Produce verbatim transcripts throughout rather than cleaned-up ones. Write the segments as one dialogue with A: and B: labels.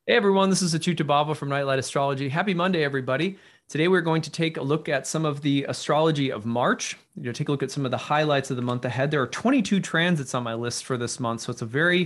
A: Hey everyone, this is Achuta Bava from Nightlight Astrology. Happy Monday, everybody. Today we're going to take a look at some of the astrology of March. You know, take a look at some of the highlights of the month ahead. There are twenty-two transits on my list for this month, so it's a very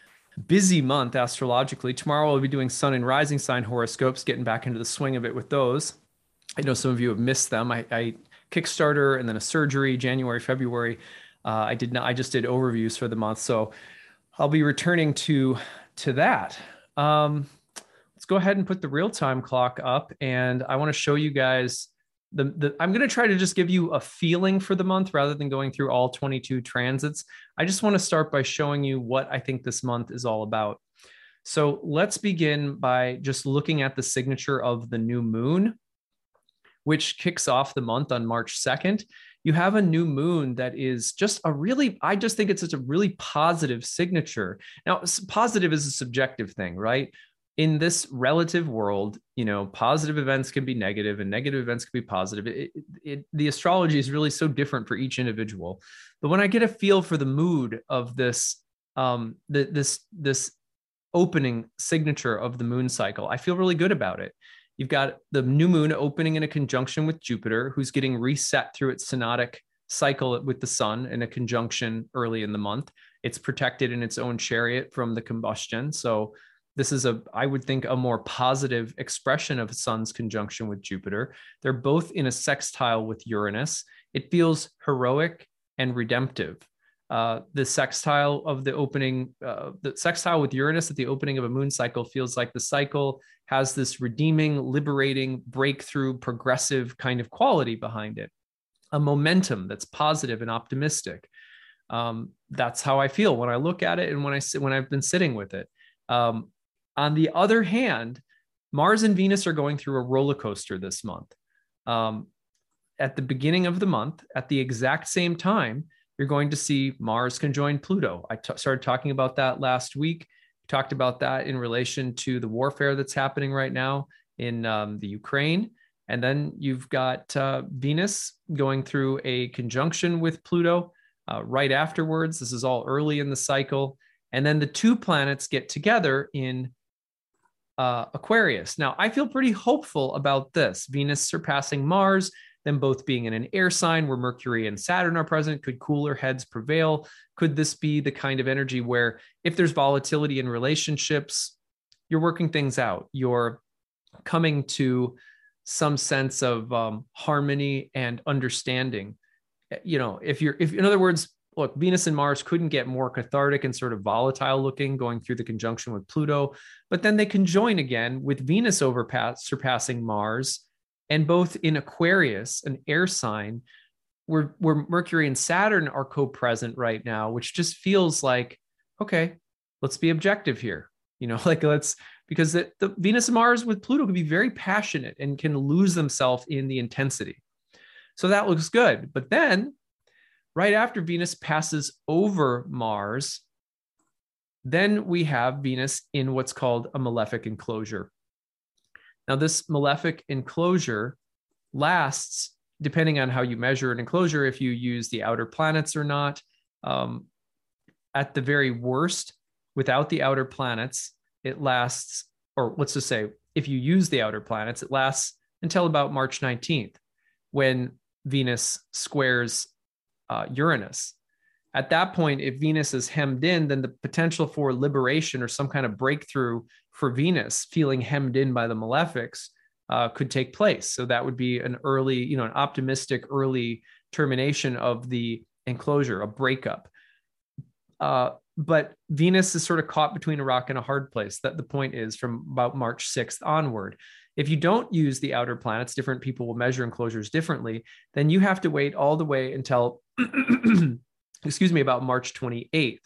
A: busy month astrologically. Tomorrow we'll be doing sun and rising sign horoscopes, getting back into the swing of it with those. I know some of you have missed them. I, I Kickstarter and then a surgery, January, February. Uh, I did not. I just did overviews for the month, so I'll be returning to to that. Um, let's go ahead and put the real-time clock up, and I want to show you guys the, the I'm going to try to just give you a feeling for the month rather than going through all twenty-two transits. I just want to start by showing you what I think this month is all about. So let's begin by just looking at the signature of the new moon, which kicks off the month on March second. You have a new moon that is just a really, I just think it's such a really positive signature. Now, positive is a subjective thing, right? In this relative world, you know, positive events can be negative and negative events can be positive. It, it, it, the astrology is really so different for each individual. But when I get a feel for the mood of this, um, the, this, this opening signature of the moon cycle, I feel really good about it. You've got the new moon opening in a conjunction with Jupiter, who's getting reset through its synodic cycle with the sun in a conjunction early in the month. It's protected in its own chariot from the combustion. So this is a, I would think, a more positive expression of sun's conjunction with Jupiter. They're both in a sextile with Uranus. It feels heroic and redemptive. Uh, the sextile of the opening, uh, the sextile with Uranus at the opening of a moon cycle feels like the cycle has this redeeming, liberating, breakthrough, progressive kind of quality behind it, a momentum that's positive and optimistic. Um, that's how I feel when I look at it and when I sit, when I've been sitting with it. Um, on the other hand, Mars and Venus are going through a roller coaster this month. Um, at the beginning of the month, at the exact same time, you're going to see Mars conjoin Pluto. I t- started talking about that last week. We talked about that in relation to the warfare that's happening right now in um, the Ukraine. And then you've got uh, Venus going through a conjunction with Pluto uh, right afterwards. This is all early in the cycle. And then the two planets get together in uh, Aquarius. Now, I feel pretty hopeful about this. Venus surpassing Mars, them both being in an air sign where Mercury and Saturn are present. Could cooler heads prevail? Could this be the kind of energy where if there's volatility in relationships, you're working things out, you're coming to some sense of um, harmony and understanding? You know, if you're, if in other words, look, Venus and Mars couldn't get more cathartic and sort of volatile looking going through the conjunction with Pluto, but then they conjoin again with Venus overpass, surpassing Mars, and both in Aquarius, an air sign, where, where Mercury and Saturn are co-present right now, which just feels like, okay, let's be objective here. You know, like let's, because the, the Venus and Mars with Pluto can be very passionate and can lose themselves in the intensity. So that looks good. But then right after Venus passes over Mars, then we have Venus in what's called a malefic enclosure. Now, this malefic enclosure lasts, depending on how you measure an enclosure, if you use the outer planets or not. Um, at the very worst, without the outer planets, it lasts, or let's just say, if you use the outer planets, it lasts until about March nineteenth, when Venus squares uh, Uranus. At that point, if Venus is hemmed in, then the potential for liberation or some kind of breakthrough for Venus feeling hemmed in by the malefics uh, could take place. So that would be an early, you know, an optimistic early termination of the enclosure, a breakup. Uh, but Venus is sort of caught between a rock and a hard place. That the point is from about March sixth onward. If you don't use the outer planets, different people will measure enclosures differently, then you have to wait all the way until excuse me, about March twenty-eighth,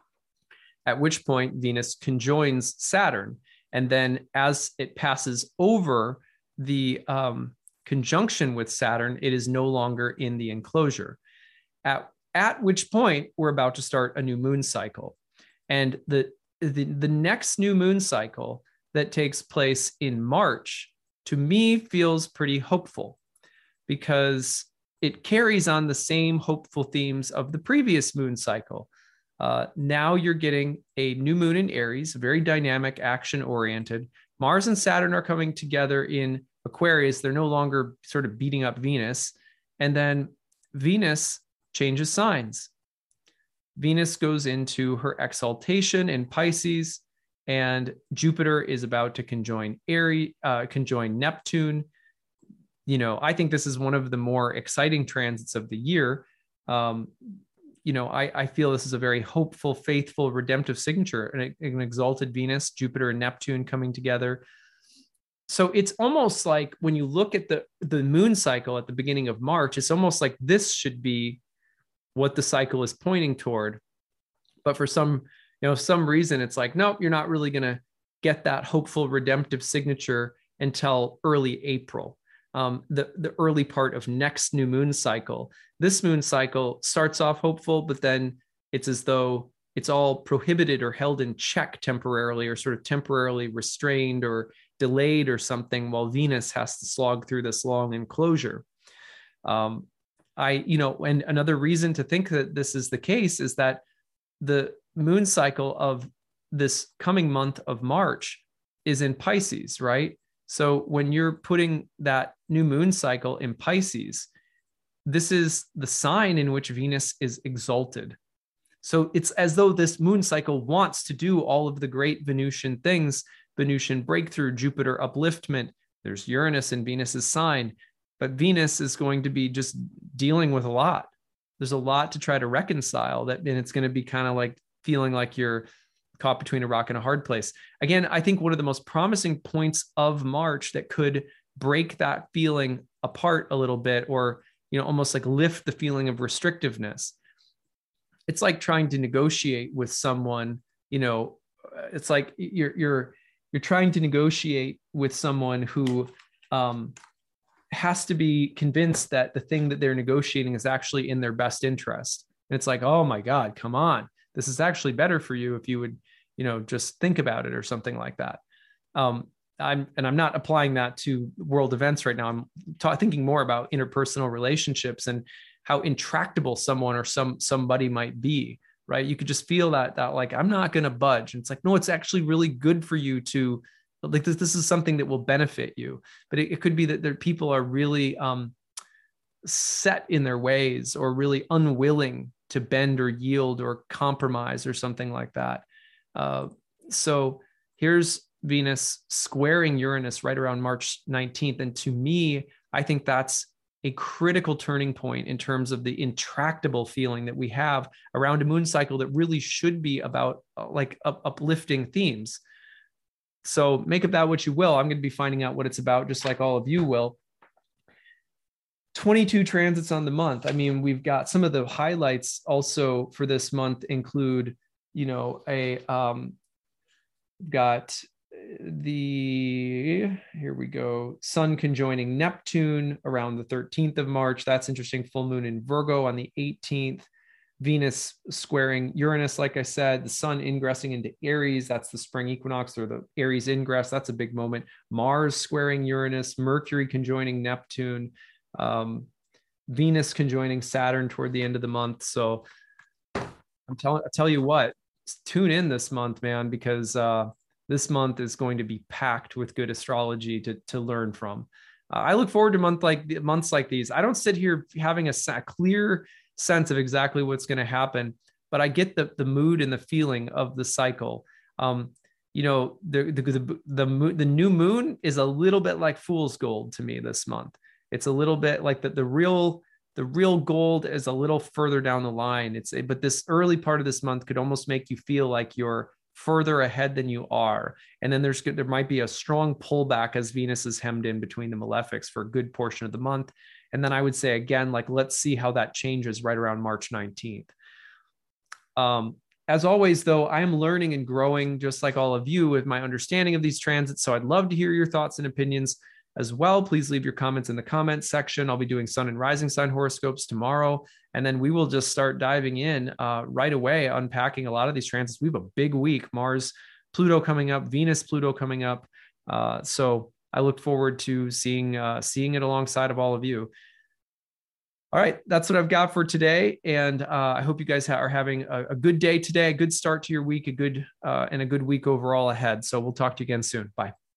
A: at which point Venus conjoins Saturn. And then as it passes over the um, conjunction with Saturn, it is no longer in the enclosure, at, at which point we're about to start a new moon cycle. And the, the, the next new moon cycle that takes place in March, to me, feels pretty hopeful, because it carries on the same hopeful themes of the previous moon cycle. Uh, now you're getting a new moon in Aries, very dynamic, action oriented. Mars and Saturn are coming together in Aquarius. They're no longer sort of beating up Venus. And then Venus changes signs. Venus goes into her exaltation in Pisces, and Jupiter is about to conjoin Aries, uh, conjoin Neptune. You know, I think this is one of the more exciting transits of the year. Um, you know, I, I feel this is a very hopeful, faithful, redemptive signature, an, an exalted Venus, Jupiter, and Neptune coming together. So it's almost like when you look at the, the moon cycle at the beginning of March, it's almost like this should be what the cycle is pointing toward. But for some, you know, some reason, it's like, nope, you're not really going to get that hopeful, redemptive signature until early April. Um, the, the early part of next new moon cycle. This moon cycle starts off hopeful, but then it's as though it's all prohibited or held in check temporarily, or sort of temporarily restrained or delayed or something, while Venus has to slog through this long enclosure. Um, I, you know, and another reason to think that this is the case is that the moon cycle of this coming month of March is in Pisces, right? So when you're putting that new moon cycle in Pisces, this is the sign in which Venus is exalted. So it's as though this moon cycle wants to do all of the great Venusian things, Venusian breakthrough, Jupiter upliftment. There's Uranus in Venus's sign, but Venus is going to be just dealing with a lot. There's a lot to try to reconcile that, and it's going to be kind of like feeling like you're caught between a rock and a hard place. Again, I think one of the most promising points of March that could break that feeling apart a little bit, or, you know, almost like lift the feeling of restrictiveness. It's like trying to negotiate with someone, you know, it's like you're, you're, you're trying to negotiate with someone who um, has to be convinced that the thing that they're negotiating is actually in their best interest. And it's like, oh my God, come on. This is actually better for you if you would, you know, just think about it or something like that. Um, I'm, and I'm not applying that to world events right now. I'm ta- thinking more about interpersonal relationships and how intractable someone or some, somebody might be, right? You could just feel that, that like, I'm not going to budge. And it's like, no, it's actually really good for you to like, this, this is something that will benefit you, but it, it could be that there people are really um, set in their ways, or really unwilling to bend or yield or compromise or something like that. Uh, so here's Venus squaring Uranus right around March nineteenth. And to me, I think that's a critical turning point in terms of the intractable feeling that we have around a moon cycle that really should be about uh, like up, uplifting themes. So make of that what you will. I'm going to be finding out what it's about, just like all of you will. twenty-two transits on the month. I mean, we've got some of the highlights also for this month include, you know, a um, got the, here we go, Sun conjoining Neptune around the thirteenth of March. That's interesting. Full moon in Virgo on the eighteenth. Venus squaring Uranus, like I said, the Sun ingressing into Aries. That's the spring equinox, or the Aries ingress. That's a big moment. Mars squaring Uranus, Mercury conjoining Neptune, um, Venus conjoining Saturn toward the end of the month. So I'm telling, I tell you what, tune in this month, man, because uh, this month is going to be packed with good astrology to, to learn from. Uh, I look forward to month like months like these. I don't sit here having a, a clear sense of exactly what's going to happen, but I get the the mood and the feeling of the cycle. Um, you know, the the the the, the new moon is a little bit like fool's gold to me this month. It's a little bit like the the real the real gold is a little further down the line. It's but this early part of this month could almost make you feel like you're further ahead than you are. And then there's there might be a strong pullback as Venus is hemmed in between the malefics for a good portion of the month. And then I would say, again, like, let's see how that changes right around March nineteenth. Um, as always, though, I am learning and growing just like all of you with my understanding of these transits. So I'd love to hear your thoughts and opinions as well. Please leave your comments in the comments section. I'll be doing sun and rising sign horoscopes tomorrow. And then we will just start diving in uh, right away, unpacking a lot of these transits. We have a big week, Mars, Pluto coming up, Venus, Pluto coming up. Uh, so I look forward to seeing uh, seeing it alongside of all of you. All right, that's what I've got for today, and uh, I hope you guys ha- are having a, a good day today, a good start to your week, a good uh, and a good week overall ahead. So we'll talk to you again soon. Bye.